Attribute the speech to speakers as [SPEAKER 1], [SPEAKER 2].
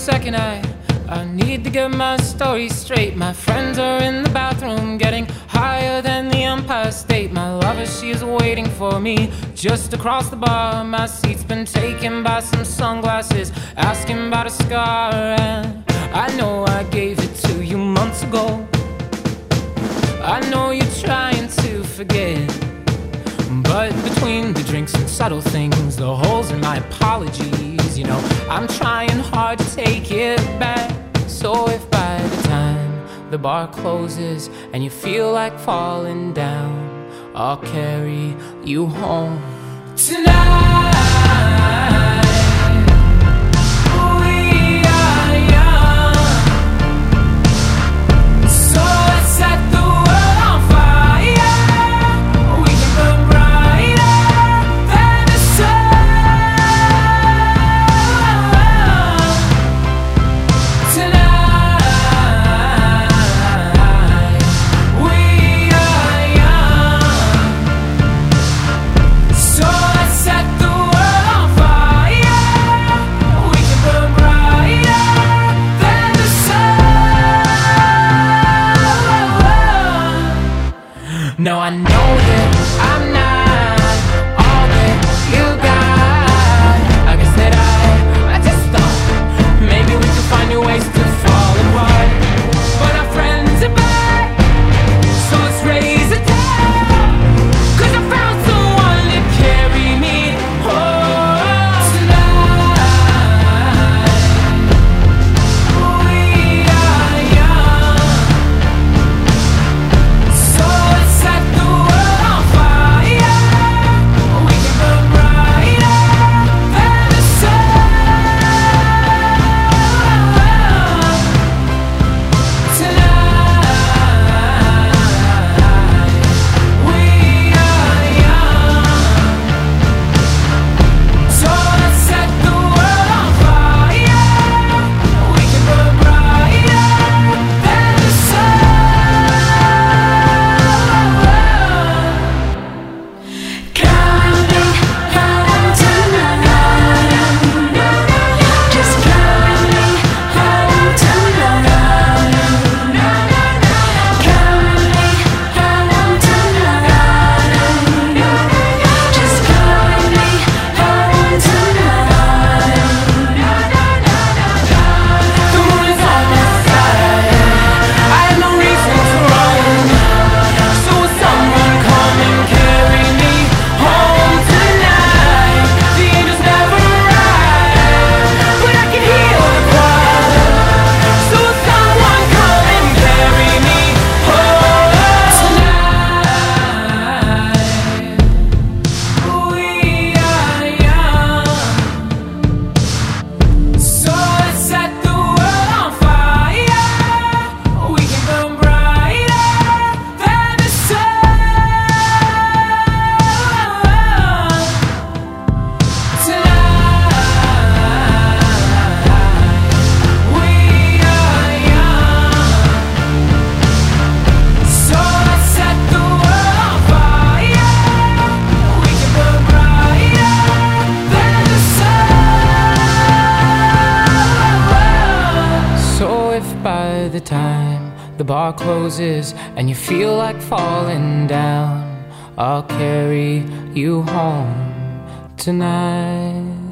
[SPEAKER 1] second. I need to get my story straight. My friends are in the bathroom, getting higher than the Empire State. My lover, she is waiting for me just across the bar. My seat's been taken by some sunglasses, asking about a scar. And I know I gave it to you months ago. I know you're trying to forget, but between the drinks and subtle things, the holes in my apologies, you know, I'm trying hard to take it back. So if by the time the bar closes and you feel like falling down, I'll carry you home tonight. No, I know that I'm not all that you got. I guess that I just thought maybe we could find new ways to fall apart. But our friends are back, so let's raise a toast, 'cause I found someone to carry me home tonight. We are young, so let's set the world on fire. We can burn brighter than the sun tonight. We are young, so let's set the world on fire. We can burn brighter than the sun.
[SPEAKER 2] Coming home tonight. Just coming home tonight. Coming home tonight. Just coming home tonight.
[SPEAKER 1] The moon is on my side. I have no reason to run. So will someone come and carry me home tonight? The angels never arrive, but I can heal the choir. So will someone come and carry me home tonight? We are young, so let's set the world on fire. We can burn brighter than the sun tonight. We are young, so let's set the world on fire. We can burn brighter than the sun. So if by the time the bar closes and you feel like falling down, I'll carry you home tonight.